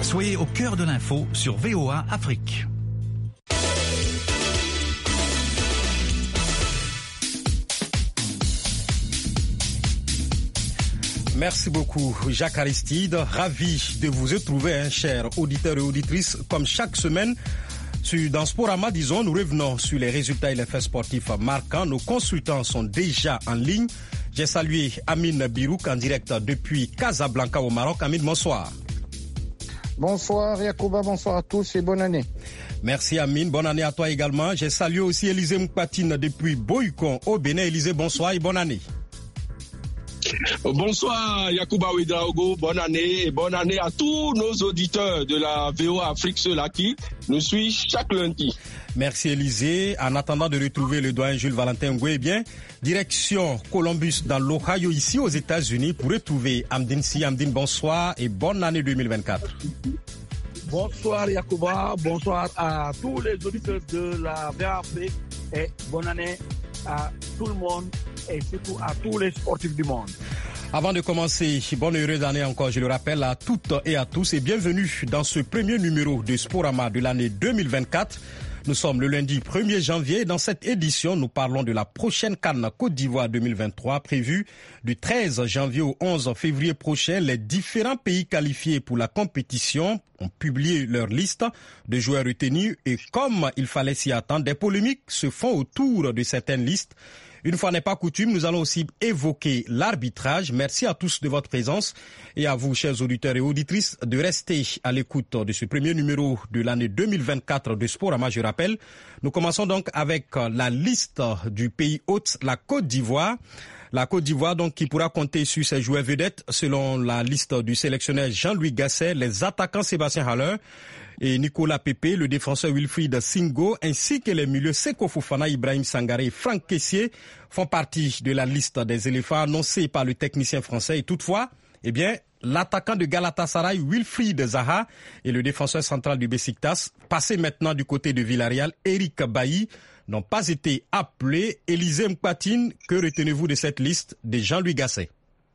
Soyez au cœur de l'info sur VOA Afrique. Merci beaucoup, Jacques Aristide. Ravi de vous retrouver, chers auditeurs et auditrices, comme chaque semaine. Dans Sporama, disons, nous revenons sur les résultats et les faits sportifs marquants. Nos consultants sont déjà en ligne. J'ai salué Amine Birouk en direct depuis Casablanca au Maroc. Amine, bonsoir. Bonsoir Yacouba, bonsoir à tous et bonne année. Merci Amine, bonne année à toi également. J'ai salué aussi Élisée Moukpatine depuis Boycon au Bénin. Élisée, bonsoir et bonne année. Bonsoir Yacouba Ouedraogo, bonne année et bonne année à tous nos auditeurs de la VOA Afrique, ceux-là qui nous suivent chaque lundi. Merci Élisée. En attendant de retrouver le doyen Jules Valentin Ngoué, direction Columbus dans l'Ohio ici aux États-Unis pour retrouver Amdine Si. Amdine, bonsoir et bonne année 2024. Bonsoir Yacouba, bonsoir à tous les auditeurs de la VOA Afrique et bonne année à tout le monde et surtout à tous les sportifs du monde. Avant de commencer, bonne et heureuse année encore, je le rappelle à toutes et à tous et bienvenue dans ce premier numéro de Sporama de l'année 2024. Nous sommes le lundi 1er janvier et dans cette édition, nous parlons de la prochaine CAN Côte d'Ivoire 2023 prévue du 13 janvier au 11 février prochain. Les différents pays qualifiés pour la compétition ont publié leur liste de joueurs retenus et comme il fallait s'y attendre, des polémiques se font autour de certaines listes. Une fois n'est pas coutume, nous allons aussi évoquer l'arbitrage. Merci à tous de votre présence et à vous, chers auditeurs et auditrices, de rester à l'écoute de ce premier numéro de l'année 2024 de Sporama. Je rappelle, nous commençons donc avec la liste du pays hôte, la Côte d'Ivoire. La Côte d'Ivoire, donc, qui pourra compter sur ses joueurs vedettes, selon la liste du sélectionneur Jean-Louis Gasset, les attaquants Sébastien Haller et Nicolas Pepe, le défenseur Wilfried Singo, ainsi que les milieux Seko Fofana, Ibrahim Sangaré et Franck Kessié font partie de la liste des éléphants annoncés par le technicien français. Et toutefois, l'attaquant de Galatasaray, Wilfried Zaha, et le défenseur central du Besiktas, passé maintenant du côté de Villarreal, Eric Bailly, n'ont pas été appelés. Élisée Moukpatine, que retenez-vous de cette liste de Jean-Louis Gasset?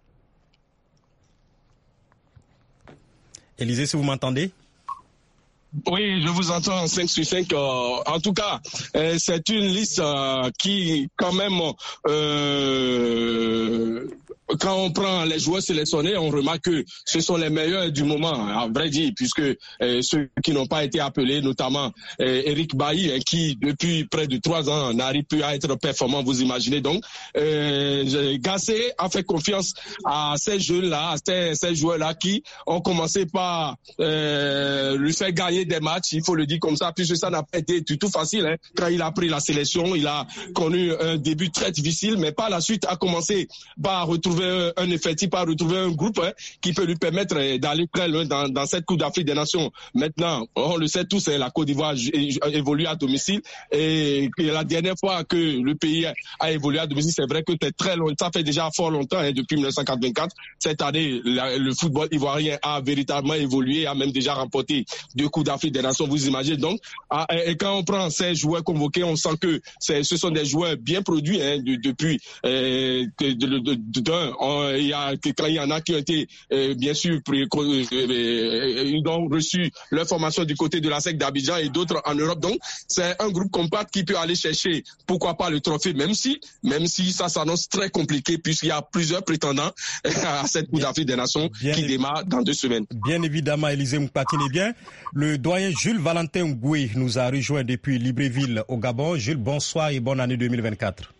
Élisée, si vous m'entendez? Oui, je vous entends 5 sur 5. En tout cas, c'est une liste qui, quand même, quand on prend les joueurs sélectionnés, on remarque que ce sont les meilleurs du moment, à vrai dire, puisque ceux qui n'ont pas été appelés, notamment Eric Bailly, qui depuis près de 3 ans n'arrive plus à être performant, vous imaginez donc. Gasset a fait confiance à ces jeunes-là, à ces joueurs-là qui ont commencé par lui faire gagner des matchs, il faut le dire comme ça, puisque ça n'a pas été du tout facile. Hein. Quand il a pris la sélection, il a connu un début très difficile, mais par la suite a commencé par retrouver un effectif, par retrouver un groupe qui peut lui permettre d'aller très loin dans cette Coupe d'Afrique des Nations. Maintenant, on le sait tous, la Côte d'Ivoire évolue à domicile et la dernière fois que le pays a évolué à domicile, c'est vrai que c'est très long, ça fait déjà fort longtemps, depuis 1984. Cette année, le football ivoirien a véritablement évolué, a même déjà remporté 2 Coupes d'Afrique des Nations, vous imaginez donc. Et quand on prend ces joueurs convoqués, on sent que ce sont des joueurs bien produits depuis quand il y en a qui ont été bien sûr ils ont reçu leur formation du côté de la SEC d'Abidjan et d'autres en Europe. Donc c'est un groupe compact qui peut aller chercher pourquoi pas le trophée, même si ça s'annonce très compliqué puisqu'il y a plusieurs prétendants à cette Coupe d'Afrique des Nations qui démarre dans 2 semaines. Bien évidemment, Élisée Moukpatine. Bien, le doyen Jules Valentin Ngoué nous a rejoint depuis Libreville au Gabon. Jules, bonsoir et bonne année 2024.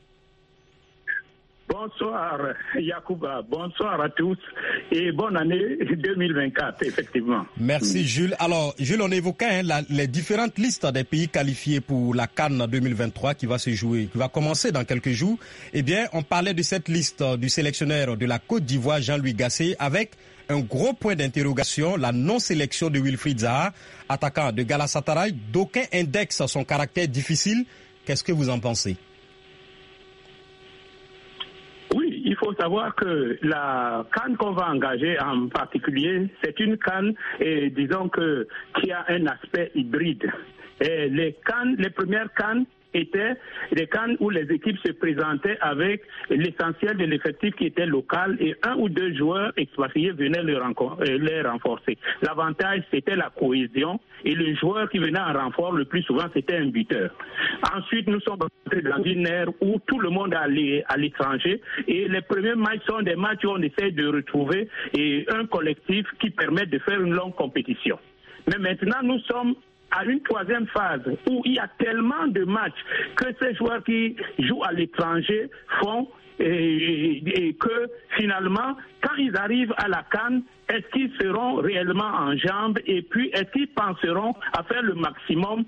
Bonsoir Yacouba, bonsoir à tous et bonne année 2024, effectivement. Merci Jules. Alors Jules, on évoquait les différentes listes des pays qualifiés pour la CAN 2023 qui va se jouer, qui va commencer dans quelques jours. On parlait de cette liste du sélectionneur de la Côte d'Ivoire, Jean-Louis Gasset, avec un gros point d'interrogation, la non-sélection de Wilfried Zaha, attaquant de Galatasaray. D'aucuns indexent son caractère difficile. Qu'est-ce que vous en pensez? Il faut savoir que la CAN qu'on va engager en particulier, c'est une CAN, disons qui a un aspect hybride. Et les premières CAN étaient des CAN où les équipes se présentaient avec l'essentiel de l'effectif qui était local et 1 ou 2 joueurs expatriés venaient les renforcer. L'avantage, c'était la cohésion et le joueur qui venait en renfort, le plus souvent, c'était un buteur. Ensuite, nous sommes entrés dans une ère où tout le monde allait à l'étranger et les premiers matchs sont des matchs où on essaie de retrouver un collectif qui permet de faire une longue compétition. Mais maintenant, nous sommes à une troisième phase où il y a tellement de matchs que ces joueurs qui jouent à l'étranger font et que finalement, quand ils arrivent à la CAN, est-ce qu'ils seront réellement en jambes et puis est-ce qu'ils penseront à faire le maximum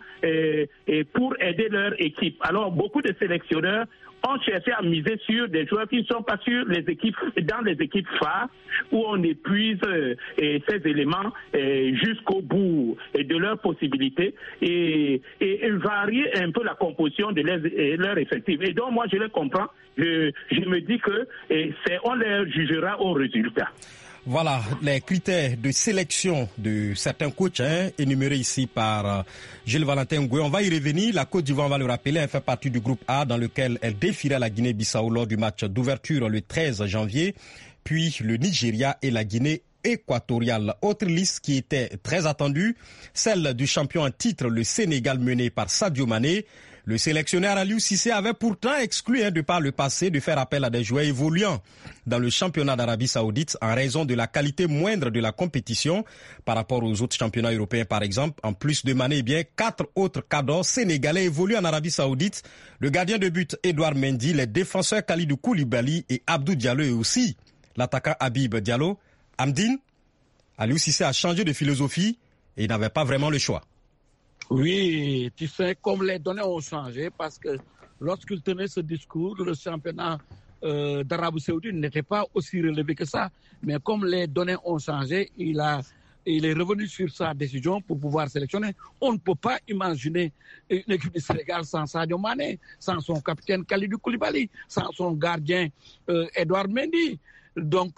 pour aider leur équipe? Alors, beaucoup de sélectionneurs ont cherché à miser sur des joueurs qui ne sont pas sur les équipes, dans les équipes phares, où on épuise ces éléments jusqu'au bout de leurs possibilités et varier un peu la composition de leur effectif. Et donc, moi, je les comprends. Je me dis que on les jugera au résultat. Voilà les critères de sélection de certains coachs énumérés ici par Gilles Valentin Ngoué. On va y revenir. La Côte d'Ivoire, on va le rappeler, elle fait partie du groupe A dans lequel elle défiera la Guinée-Bissau lors du match d'ouverture le 13 janvier, puis le Nigeria et la Guinée équatoriale. Autre liste qui était très attendue, celle du champion en titre, le Sénégal, mené par Sadio Mané. Le sélectionneur Aliou Cissé avait pourtant exclu de par le passé de faire appel à des joueurs évoluant dans le championnat d'Arabie Saoudite en raison de la qualité moindre de la compétition par rapport aux autres championnats européens par exemple. En plus de Mané, 4 autres cadres sénégalais évoluent en Arabie Saoudite. Le gardien de but Edouard Mendy, les défenseurs Khalidou Koulibaly et Abdou Diallo et aussi l'attaquant Habib Diallo. Amdine, Aliou Cissé a changé de philosophie et n'avait pas vraiment le choix. Oui, tu sais, comme les données ont changé, parce que lorsqu'il tenait ce discours, le championnat d'Arabie Saoudite n'était pas aussi relevé que ça. Mais comme les données ont changé, il est revenu sur sa décision pour pouvoir sélectionner. On ne peut pas imaginer une équipe du Sénégal sans Sadio Mané, sans son capitaine Khalidou Koulibaly, sans son gardien Edouard Mendy. Donc,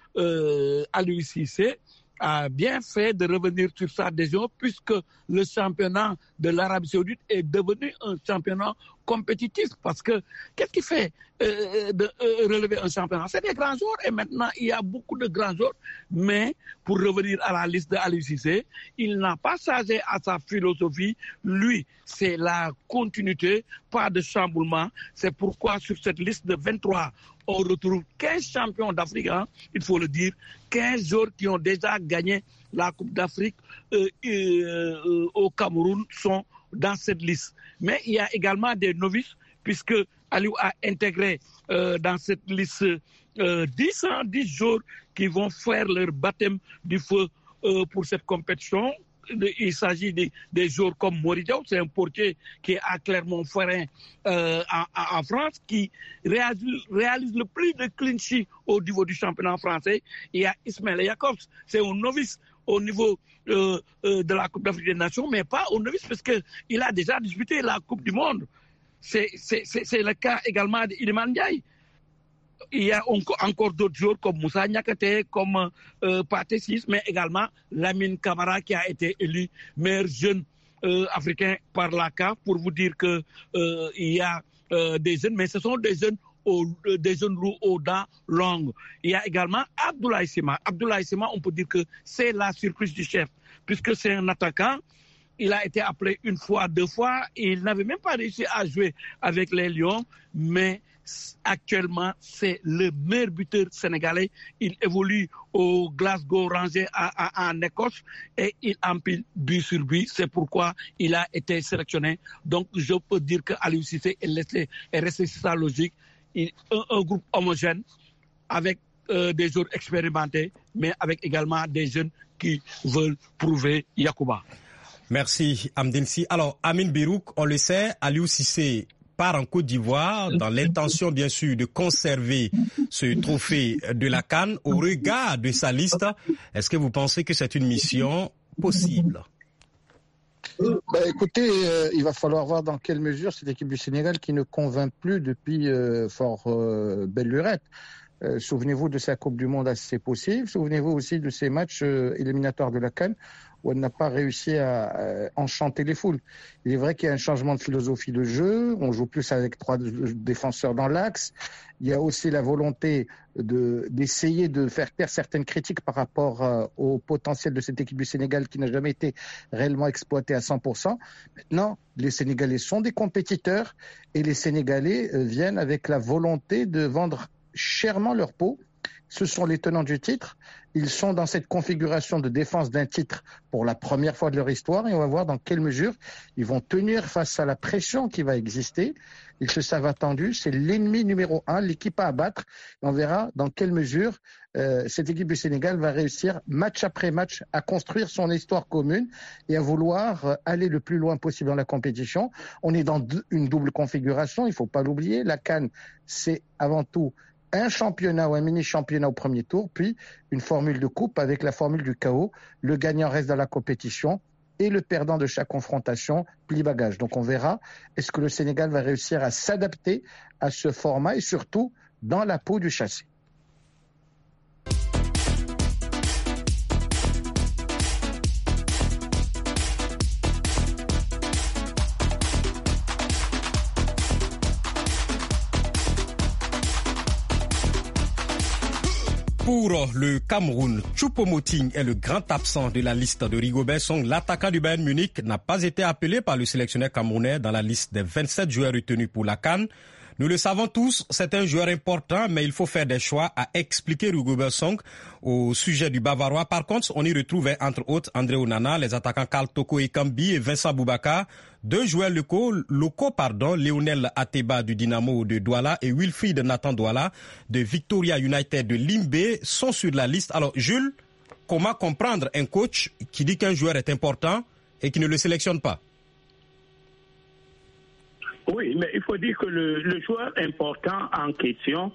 Aliou Cissé a bien fait de revenir sur sa décision puisque le championnat de l'Arabie Saoudite est devenu un championnat compétitif. Parce que qu'est-ce qui fait de relever un championnat? C'est des grands joueurs et maintenant il y a beaucoup de grands joueurs. Mais pour revenir à la liste de Aliou Cissé, il n'a pas changé à sa philosophie. Lui, c'est la continuité, pas de chamboulement. C'est pourquoi sur cette liste de 23, on retrouve 15 champions d'Afrique, il faut le dire, 15 joueurs qui ont déjà gagné la Coupe d'Afrique au Cameroun sont dans cette liste. Mais il y a également des novices, puisque Aliou a intégré dans cette liste 10 joueurs qui vont faire leur baptême du feu pour cette compétition. Il s'agit des joueurs comme Moridiaw, c'est un portier qui est à Clermont-Ferrand en France, qui réalise le plus de clean sheet au niveau du championnat français. Il y a Ismaël Jacobs, c'est un novice au niveau de la Coupe d'Afrique des Nations, mais pas au novice parce qu'il a déjà disputé la Coupe du Monde. C'est le cas également d'Iliman Ndiaye. Il y a encore d'autres joueurs comme Moussa Niakate, comme Pathé Ciss, mais également Lamine Camara qui a été élu meilleur jeune africain par la CAF pour vous dire que il y a des jeunes, mais ce sont des jeunes roux aux dents longues. Il y a également Abdoulaye Sima. Abdoulaye Sima, on peut dire que c'est la surprise du chef, puisque c'est un attaquant. Il a été appelé une fois, 2 fois. Il n'avait même pas réussi à jouer avec les Lions, mais actuellement, c'est le meilleur buteur sénégalais. Il évolue au Glasgow Rangers en Écosse et il empile but sur but. C'est pourquoi il a été sélectionné. Donc, je peux dire que Aliou Cissé est resté sur sa logique. Un groupe homogène avec des joueurs expérimentés, mais avec également des jeunes qui veulent prouver Yacouba. Merci Amdine Sy. Alors, Amine Birouk, on le sait, Aliou Cissé part en Côte d'Ivoire dans l'intention bien sûr de conserver ce trophée de la CAN. Au regard de sa liste, est-ce que vous pensez que c'est une mission possible? Écoutez, il va falloir voir dans quelle mesure cette équipe du Sénégal qui ne convainc plus depuis fort belle lurette. Souvenez-vous de sa Coupe du Monde assez possible. Souvenez-vous aussi de ses matchs éliminatoires de la CAN où elle n'a pas réussi à enchanter les foules. Il est vrai qu'il y a un changement de philosophie de jeu. On joue plus avec 3 défenseurs dans l'axe. Il y a aussi la volonté d'essayer de faire taire certaines critiques par rapport au potentiel de cette équipe du Sénégal qui n'a jamais été réellement exploitée à 100%. Maintenant, les Sénégalais sont des compétiteurs et les Sénégalais viennent avec la volonté de vendre chèrement leur peau. Ce sont les tenants du titre. Ils sont dans cette configuration de défense d'un titre pour la première fois de leur histoire et on va voir dans quelle mesure ils vont tenir face à la pression qui va exister. Ils se savent attendus. C'est l'ennemi numéro 1, l'équipe à abattre. Et on verra dans quelle mesure cette équipe du Sénégal va réussir match après match à construire son histoire commune et à vouloir aller le plus loin possible dans la compétition. On est dans une double configuration, il ne faut pas l'oublier. La CAN, c'est avant tout un championnat ou un mini-championnat au premier tour, puis une formule de coupe avec la formule du chaos. Le gagnant reste dans la compétition et le perdant de chaque confrontation plie bagage. Donc on verra, est-ce que le Sénégal va réussir à s'adapter à ce format et surtout dans la peau du chassé. Pour le Cameroun, Choupo-Moting est le grand absent de la liste de Rigobert Song. L'attaquant du Bayern Munich n'a pas été appelé par le sélectionneur camerounais dans la liste des 27 joueurs retenus pour la CAN. Nous le savons tous, c'est un joueur important, mais il faut faire des choix, a expliqué Rigobert Song au sujet du Bavarois. Par contre, on y retrouvait entre autres André Onana, les attaquants Karl Toko Ekambi et Vincent Boubacar, 2 joueurs locaux, Lionel Ateba du Dynamo de Douala et Wilfried Nathan Douala de Victoria United de Limbé sont sur la liste. Alors Jules, comment comprendre un coach qui dit qu'un joueur est important et qui ne le sélectionne pas? Oui, mais il faut dire que le joueur important en question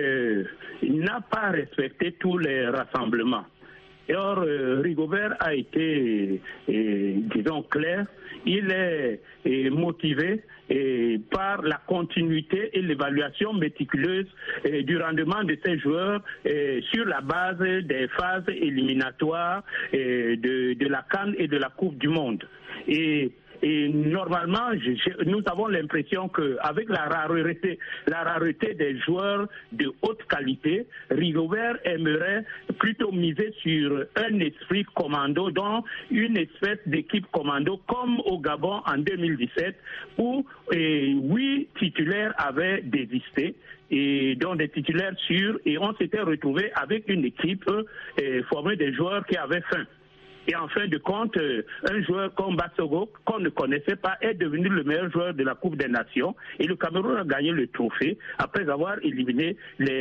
n'a pas respecté tous les rassemblements. Et or, Rigobert a été, disons, clair. Il est motivé par la continuité et l'évaluation méticuleuse du rendement de ces joueurs sur la base des phases éliminatoires de la CAN et de la Coupe du Monde. Et normalement, nous avons l'impression qu'avec la rareté des joueurs de haute qualité, Rigobert aimerait plutôt miser sur un esprit commando, donc une espèce d'équipe commando comme au Gabon en 2017, où 8 titulaires avaient désisté. Et dont des titulaires sûrs, et on s'était retrouvé avec une équipe formée de joueurs qui avaient faim. Et en fin de compte, un joueur comme Bassogo, qu'on ne connaissait pas, est devenu le meilleur joueur de la Coupe des Nations. Et le Cameroun a gagné le trophée après avoir éliminé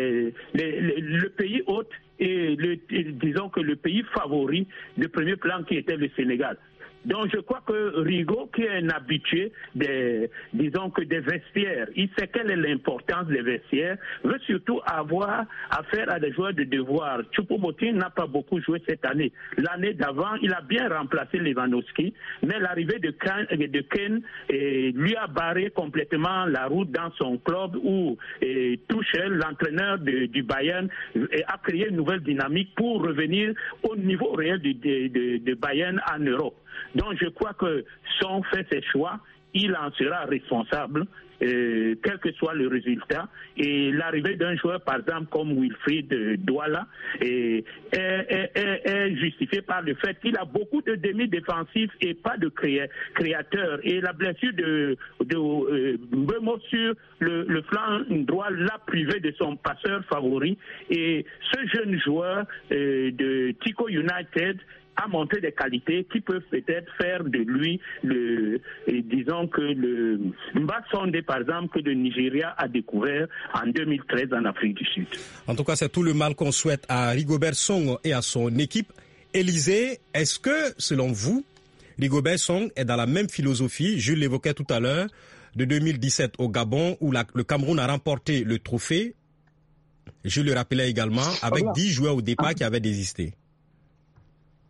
le pays hôte et disons que le pays favori de premier plan qui était le Sénégal. Donc je crois que Rigo, qui est un habitué des vestiaires, il sait quelle est l'importance des vestiaires, veut surtout avoir affaire à des joueurs de devoir. Choupo-Moting n'a pas beaucoup joué cette année. L'année d'avant, il a bien remplacé Lewandowski, mais l'arrivée de Ken lui a barré complètement la route dans son club où Tuchel, l'entraîneur du Bayern, a créé une nouvelle dynamique pour revenir au niveau réel de Bayern en Europe. Donc je crois que si on fait ses choix, il en sera responsable, quel que soit le résultat. Et l'arrivée d'un joueur, par exemple, comme Wilfried Douala, est justifiée par le fait qu'il a beaucoup de demi-défensifs et pas de créateurs. Et la blessure de Mbeumo sur le flanc droit l'a privé de son passeur favori. Et ce jeune joueur de Tico United a montré des qualités qui peuvent peut-être faire de lui disons que le Mbasonde, par exemple, que le Nigeria a découvert en 2013 en Afrique du Sud. En tout cas, c'est tout le mal qu'on souhaite à Rigobert Song et à son équipe. Élisée, est-ce que, selon vous, Rigobert Song est dans la même philosophie, Jules l'évoquait tout à l'heure, de 2017 au Gabon, où le Cameroun a remporté le trophée, je le rappelais également, avec 10 joueurs au départ qui avaient désisté?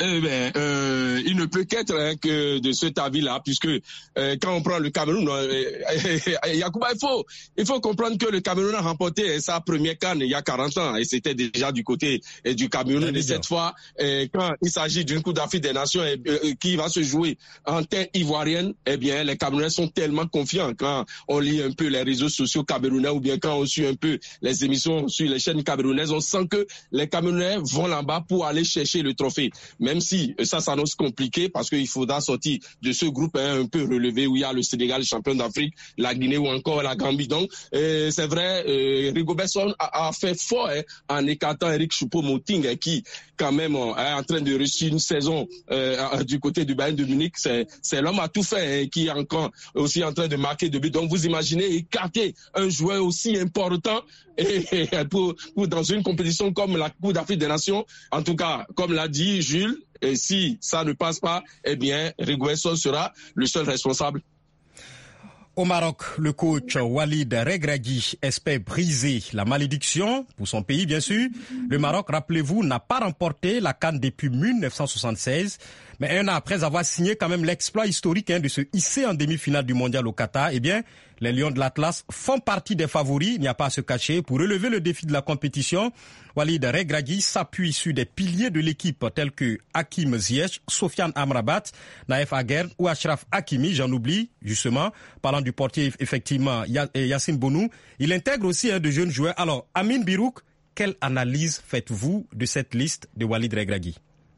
Il ne peut qu'être que de cet avis-là, puisque quand on prend le Cameroun, Yacouba, il faut comprendre que le Cameroun a remporté sa première CAN il y a 40 ans, et c'était déjà du côté du Cameroun. Et cette fois, quand il s'agit d'une Coupe d'Afrique des Nations qui va se jouer en terre ivoirienne, eh bien, les Camerounais sont tellement confiants. Quand on lit un peu les réseaux sociaux camerounais ou bien quand on suit un peu les émissions sur les chaînes camerounaises, on sent que les Camerounais vont là-bas pour aller chercher le trophée. Même si ça s'annonce compliqué parce qu'il faudra sortir de ce groupe un peu relevé où il y a le Sénégal, le champion d'Afrique, la Guinée ou encore la Gambie. Donc, c'est vrai, Rigobert Song a fait fort en écartant Eric Choupo-Moting qui, quand même, est en train de réussir une saison du côté du Bayern de Munich. C'est l'homme à tout faire qui est encore aussi en train de marquer de buts. Donc, vous imaginez écarter un joueur aussi important et pour dans une compétition comme la Coupe d'Afrique des Nations. En tout cas, comme l'a dit Jules, et si ça ne passe pas, eh bien, Rigobert Song sera le seul responsable. Au Maroc, le coach Walid Regragui espère briser la malédiction pour son pays, bien sûr. Le Maroc, rappelez-vous, n'a pas remporté la CAN depuis 1976. Mais un an après avoir signé quand même l'exploit historique de se hisser en demi-finale du mondial au Qatar, eh bien, les Lions de l'Atlas font partie des favoris, il n'y a pas à se cacher. Pour relever le défi de la compétition, Walid Regragui s'appuie sur des piliers de l'équipe tels que Hakim Ziyech, Sofiane Amrabat, Naïf Aguerd ou Achraf Hakimi, j'en oublie justement. Parlant du portier, effectivement, Yacine Bonou, il intègre aussi de jeunes joueurs. Alors, Amin Birouk, quelle analyse faites-vous de cette liste de Walid Regragui?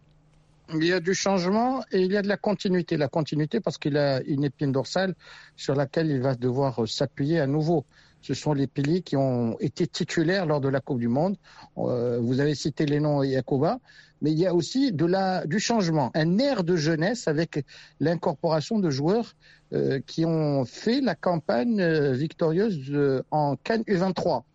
Il y a du changement et il y a de la continuité. La continuité parce qu'il a une épine dorsale sur laquelle il va devoir s'appuyer à nouveau. Ce sont les piliers qui ont été titulaires lors de la Coupe du Monde. Vous avez cité les noms Yacouba, mais il y a aussi du changement, un air de jeunesse avec l'incorporation de joueurs qui ont fait la campagne victorieuse en CAN U23.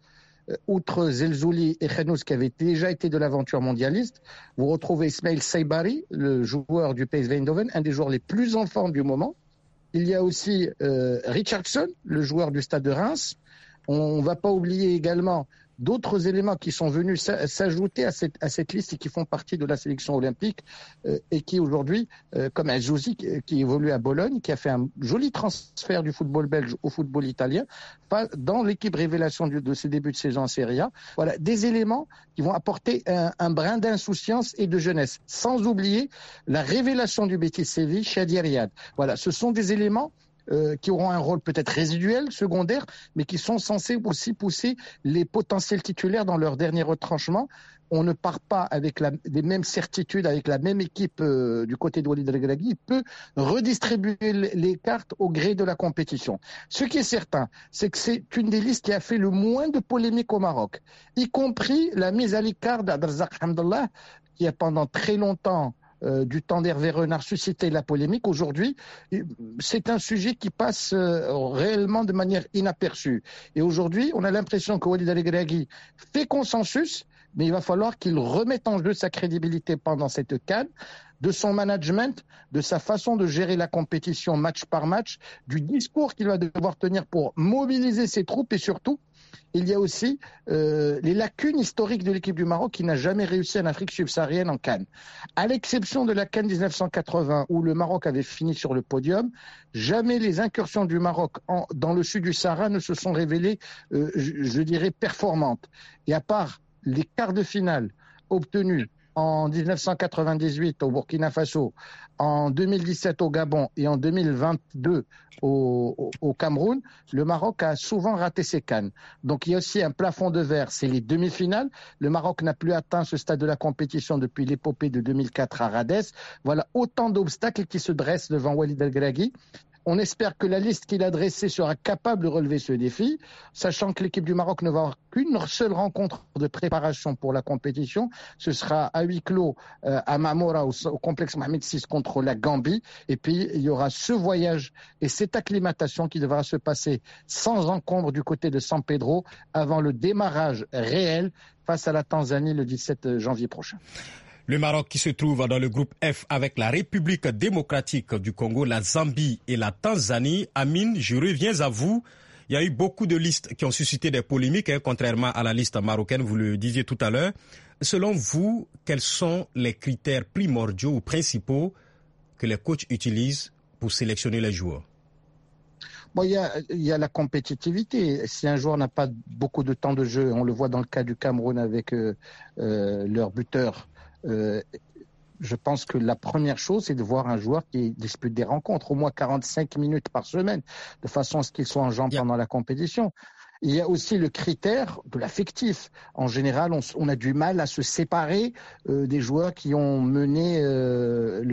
Outre Zelzouli et Khenous qui avaient déjà été de l'aventure mondialiste, vous retrouvez Ismail Saibari, le joueur du PSV Eindhoven, un des joueurs les plus en forme du moment. Il y a aussi Richardson, le joueur du Stade de Reims. On ne va pas oublier également d'autres éléments qui sont venus s'ajouter à cette liste et qui font partie de la sélection olympique et qui aujourd'hui, comme Azouzi qui évolue à Bologne, qui a fait un joli transfert du football belge au football italien, dans l'équipe révélation de ses débuts de saison en Serie A. Voilà, des éléments qui vont apporter un brin d'insouciance et de jeunesse. Sans oublier la révélation du Betis Séville, Chadi Riyad. Voilà, ce sont des éléments qui auront un rôle peut-être résiduel, secondaire, mais qui sont censés aussi pousser les potentiels titulaires dans leur dernier retranchement. On ne part pas avec les mêmes certitudes, avec la même équipe du côté de Walid Regragui. Il peut redistribuer les cartes au gré de la compétition. Ce qui est certain, c'est que c'est une des listes qui a fait le moins de polémiques au Maroc, y compris la mise à l'écart d'Abdelrazak Hamdallah, qui a pendant très longtemps du temps d'Hervé Renard susciter la polémique. Aujourd'hui, c'est un sujet qui passe réellement de manière inaperçue. Et aujourd'hui, on a l'impression que Walid Regragui fait consensus, mais il va falloir qu'il remette en jeu sa crédibilité pendant cette CAN, de son management, de sa façon de gérer la compétition match par match, du discours qu'il va devoir tenir pour mobiliser ses troupes et surtout, il y a aussi les lacunes historiques de l'équipe du Maroc qui n'a jamais réussi en Afrique subsaharienne en CAN. À l'exception de la CAN 1980 où le Maroc avait fini sur le podium, jamais les incursions du Maroc dans le sud du Sahara ne se sont révélées, je dirais, performantes. Et à part les quarts de finale obtenus en 1998 au Burkina Faso, en 2017 au Gabon et en 2022 au Cameroun, le Maroc a souvent raté ses CAN. Donc il y a aussi un plafond de verre, c'est les demi-finales. Le Maroc n'a plus atteint ce stade de la compétition depuis l'épopée de 2004 à Rades. Voilà autant d'obstacles qui se dressent devant Walid Regragui. On espère que la liste qu'il a dressée sera capable de relever ce défi, sachant que l'équipe du Maroc ne va avoir qu'une seule rencontre de préparation pour la compétition. Ce sera à huis clos à Mamora au complexe Mohamed VI contre la Gambie. Et puis, il y aura ce voyage et cette acclimatation qui devra se passer sans encombre du côté de San Pedro avant le démarrage réel face à la Tanzanie le 17 janvier prochain. Le Maroc qui se trouve dans le groupe F avec la République démocratique du Congo, la Zambie et la Tanzanie. Amine, je reviens à vous. Il y a eu beaucoup de listes qui ont suscité des polémiques, contrairement à la liste marocaine, vous le disiez tout à l'heure. Selon vous, quels sont les critères primordiaux ou principaux que les coachs utilisent pour sélectionner les joueurs? Bon, il y a la compétitivité. Si un joueur n'a pas beaucoup de temps de jeu, on le voit dans le cas du Cameroun avec leur buteur, je pense que la première chose, c'est de voir un joueur qui dispute des rencontres, au moins 45 minutes par semaine, de façon à ce qu'il soit en jambes pendant la compétition. Il y a aussi le critère de l'affectif. En général, on a du mal à se séparer des joueurs qui ont mené